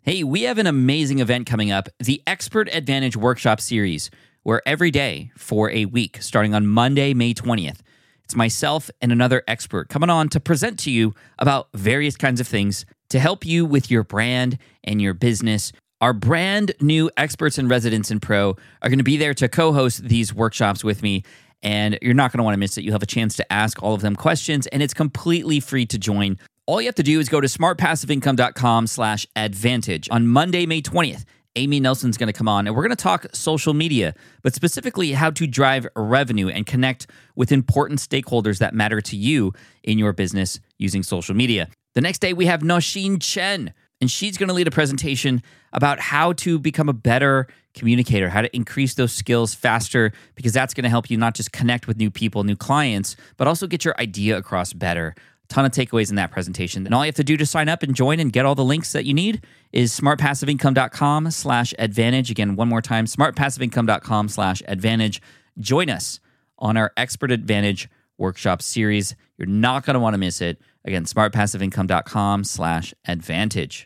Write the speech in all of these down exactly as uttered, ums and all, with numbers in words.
Hey, we have an amazing event coming up, the Expert Advantage Workshop Series, where every day for a week, starting on Monday, May twentieth, it's myself and another expert coming on to present to you about various kinds of things to help you with your brand and your business. Our brand new experts and residents in Pro are going to be there to co-host these workshops with me, and you're not going to want to miss it. You'll have a chance to ask all of them questions, and it's completely free to join. All you have to do is go to smartpassiveincome.com slash advantage. On Monday, May twentieth, Amy Nelson's going to come on, and we're going to talk social media, but specifically how to drive revenue and connect with important stakeholders that matter to you in your business using social media. The next day, we have Nosheen Chen, and she's going to lead a presentation about how to become a better communicator, how to increase those skills faster, because that's going to help you not just connect with new people, new clients, but also get your idea across better. Ton of takeaways in that presentation. And all you have to do to sign up and join and get all the links that you need is smartpassiveincome.com slash advantage. Again, one more time, smartpassiveincome.com slash advantage. Join us on our Expert Advantage Workshop Series. You're not going to want to miss it. Again, smartpassiveincome.com slash advantage.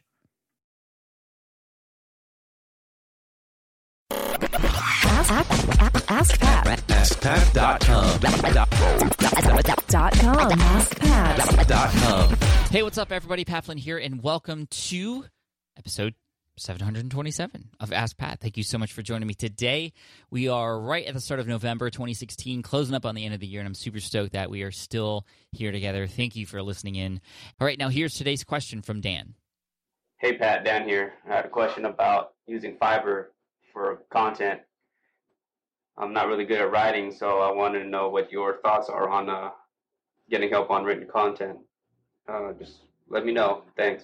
Ask, ask, ask Pat. ask pat dot com. Dot com. ask pat Dot com. Hey, what's up, everybody? Pat Flynn here, and welcome to episode seven hundred twenty-seven of Ask Pat. Thank you so much for joining me today. We are right at the start of November twenty sixteen, closing up on the end of the year, and I'm super stoked that we are still here together. Thank you for listening in. All right, now here's today's question from Dan. Hey, Pat, Dan here. I had a question about using Fiverr for content. I'm not really good at writing, so I wanted to know what your thoughts are on uh, getting help on written content. Uh, just let me know. Thanks.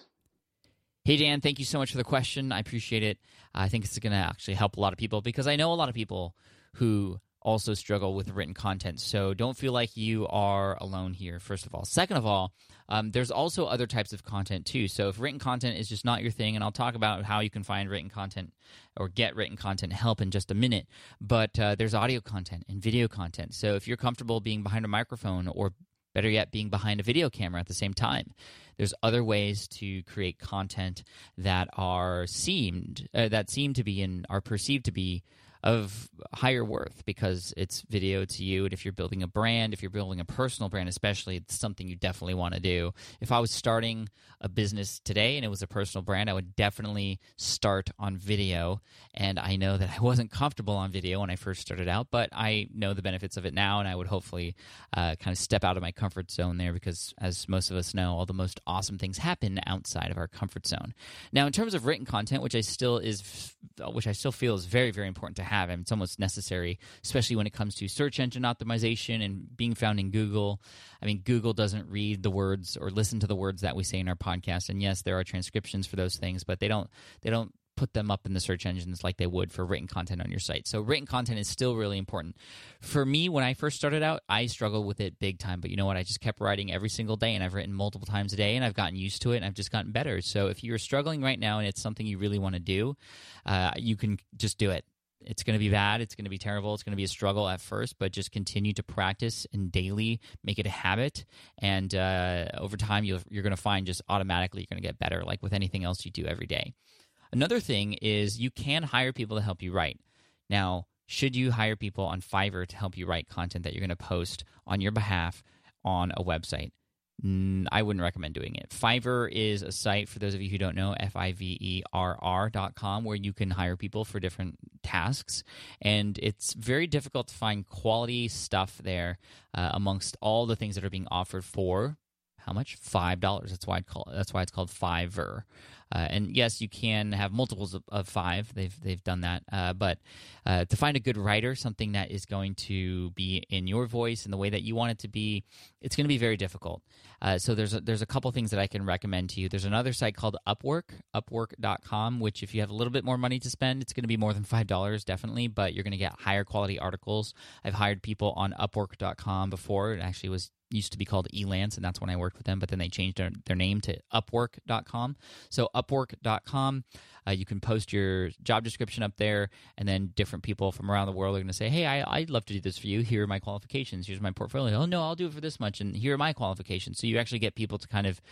Hey, Dan, thank you so much for the question. I appreciate it. I think it's going to actually help a lot of people because I know a lot of people who also struggle with written content. So don't feel like you are alone here, first of all. Second of all, um, there's also other types of content too. So if written content is just not your thing, and I'll talk about how you can find written content or get written content help in just a minute, but uh, there's audio content and video content. So if you're comfortable being behind a microphone, or better yet, being behind a video camera at the same time, there's other ways to create content that are seemed uh, that seem to be and are perceived to be of higher worth because it's video to you. And if you're building a brand, if you're building a personal brand especially, it's something you definitely want to do. If I was starting a business today and it was a personal brand, I would definitely start on video. And I know that I wasn't comfortable on video when I first started out, but I know the benefits of it now, and I would hopefully uh, kind of step out of my comfort zone there because, as most of us know, all the most awesome things happen outside of our comfort zone. Now, in terms of written content, which I still is, which I still feel is very, very important to have, have. I mean, it's almost necessary, especially when it comes to search engine optimization and being found in Google. I mean, Google doesn't read the words or listen to the words that we say in our podcast. And yes, there are transcriptions for those things, but they don't they don't put them up in the search engines like they would for written content on your site. So written content is still really important. For me, when I first started out, I struggled with it big time. But you know what? I just kept writing every single day, and I've written multiple times a day, and I've gotten used to it, and I've just gotten better. So if you're struggling right now and it's something you really want to do, uh, you can just do it. It's going to be bad. It's going to be terrible. It's going to be a struggle at first, but just continue to practice and daily make it a habit. And uh, over time, you'll, you're going to find just automatically you're going to get better, like with anything else you do every day. Another thing is you can hire people to help you write. Now, should you hire people on Fiverr to help you write content that you're going to post on your behalf on a website? I wouldn't recommend doing it. Fiverr is a site, for those of you who don't know, F I V E R R dot com, where you can hire people for different tasks. And it's very difficult to find quality stuff there uh, amongst all the things that are being offered for, how much? five dollars. That's why, I'd call, that's why it's called Fiverr. Uh, and yes, you can have multiples of, of five. They've they've done that. Uh, but uh, to find a good writer, something that is going to be in your voice and the way that you want it to be, it's going to be very difficult. Uh, so there's a, there's a couple things that I can recommend to you. There's another site called Upwork, upwork dot com, which if you have a little bit more money to spend, it's going to be more than five dollars definitely, but you're going to get higher quality articles. I've hired people on upwork dot com before. It actually was used to be called Elance, and that's when I worked with them, but then they changed their, their name to upwork dot com. So upwork dot com, uh, you can post your job description up there, and then different people from around the world are going to say, hey, I, I'd love to do this for you. Here are my qualifications. Here's my portfolio. Oh, no, I'll do it for this much, and here are my qualifications. So you actually get people to kind of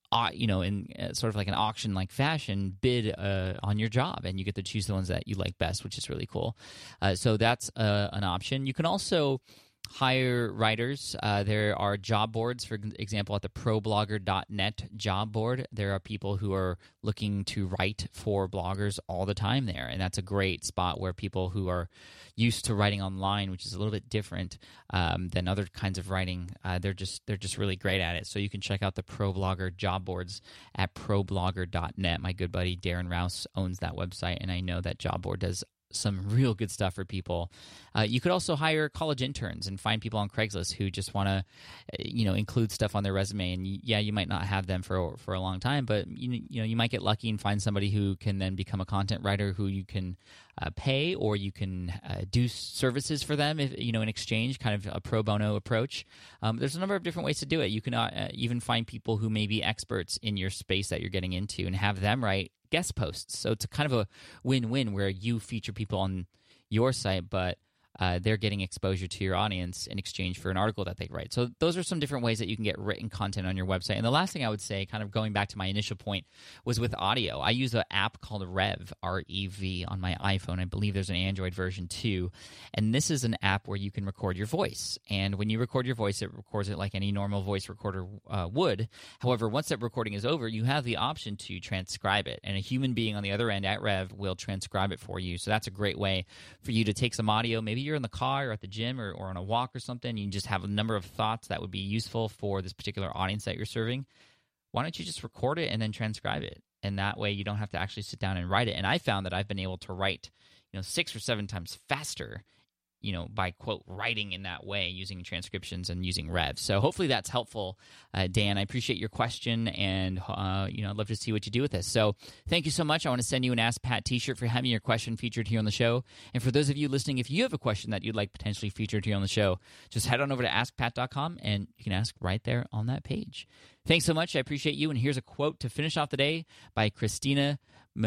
uh, you know, in uh, sort of like an auction-like fashion, bid uh, on your job, and you get to choose the ones that you like best, which is really cool. Uh, so that's uh, an option. You can also hire writers. Uh, there are job boards, for example, at the pro blogger dot net job board. There are people who are looking to write for bloggers all the time there, and that's a great spot where people who are used to writing online, which is a little bit different um, than other kinds of writing, uh, they're just they're just really great at it. So you can check out the Pro Blogger job boards at pro blogger dot net. My good buddy Darren Rouse owns that website, and I know that job board does some real good stuff for people. Uh, you could also hire college interns and find people on Craigslist who just want to, you know, include stuff on their resume. And yeah, you might not have them for for a long time, but you, you know, you might get lucky and find somebody who can then become a content writer who you can uh, pay, or you can uh, do services for them, if you know, in exchange, kind of a pro bono approach. Um, there's a number of different ways to do it. You can uh, even find people who may be experts in your space that you're getting into and have them write guest posts. So it's a kind of a win-win where you feature people on your site, but uh, they're getting exposure to your audience in exchange for an article that they write. So those are some different ways that you can get written content on your website. And the last thing I would say, kind of going back to my initial point, was with audio. I use an app called Rev, R E V, on my iPhone. I believe there's an Android version too. And this is an app where you can record your voice. And when you record your voice, it records it like any normal voice recorder uh, would. However, once that recording is over, you have the option to transcribe it. And a human being on the other end at Rev will transcribe it for you. So that's a great way for you to take some audio. Maybe you're in the car or at the gym or, or on a walk or something. You just have a number of thoughts that would be useful for this particular audience that you're serving. Why don't you just record it and then transcribe it? And that way you don't have to actually sit down and write it. And I found that I've been able to write, you know, six or seven times faster, you know, by, quote, writing in that way using transcriptions and using Rev. So hopefully that's helpful, uh, Dan. I appreciate your question, and, uh, you know, I'd love to see what you do with this. So thank you so much. I want to send you an Ask Pat t-shirt for having your question featured here on the show. And for those of you listening, if you have a question that you'd like potentially featured here on the show, just head on over to ask pat dot com, and you can ask right there on that page. Thanks so much. I appreciate you. And here's a quote to finish off the day by Christina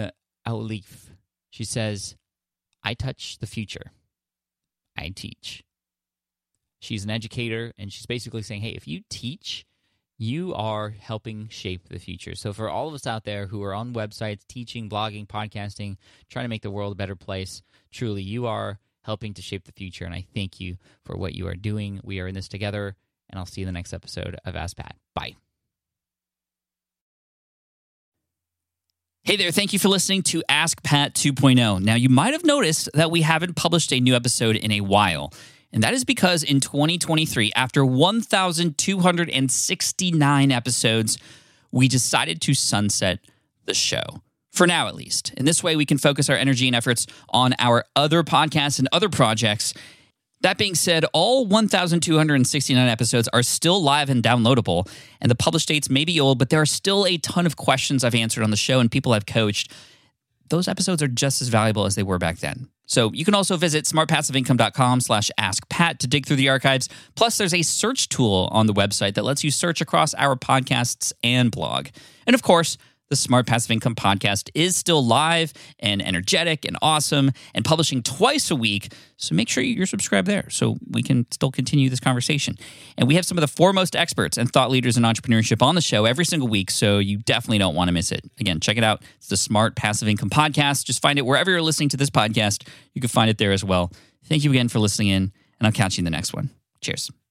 Mauleif. She says, "I touch the future. I teach." She's an educator, and she's basically saying, hey, if you teach, you are helping shape the future. So for all of us out there who are on websites, teaching, blogging, podcasting, trying to make the world a better place, truly, you are helping to shape the future, and I thank you for what you are doing. We are in this together, and I'll see you in the next episode of Ask Pat. Bye. Hey there, thank you for listening to Ask Pat two point oh. Now, you might have noticed that we haven't published a new episode in a while, and that is because in twenty twenty-three, after one thousand two hundred sixty-nine episodes, we decided to sunset the show. For now, at least. In this way, we can focus our energy and efforts on our other podcasts and other projects. That being said, all one thousand two hundred sixty-nine episodes are still live and downloadable, and the published dates may be old, but there are still a ton of questions I've answered on the show and people I've coached. Those episodes are just as valuable as they were back then. So you can also visit smart passive income dot com slash ask pat to dig through the archives. Plus, there's a search tool on the website that lets you search across our podcasts and blog. And of course, the Smart Passive Income podcast is still live and energetic and awesome and publishing twice a week. So make sure you're subscribed there so we can still continue this conversation. And we have some of the foremost experts and thought leaders in entrepreneurship on the show every single week, so you definitely don't want to miss it. Again, check it out. It's the Smart Passive Income podcast. Just find it wherever you're listening to this podcast. You can find it there as well. Thank you again for listening in, and I'll catch you in the next one. Cheers.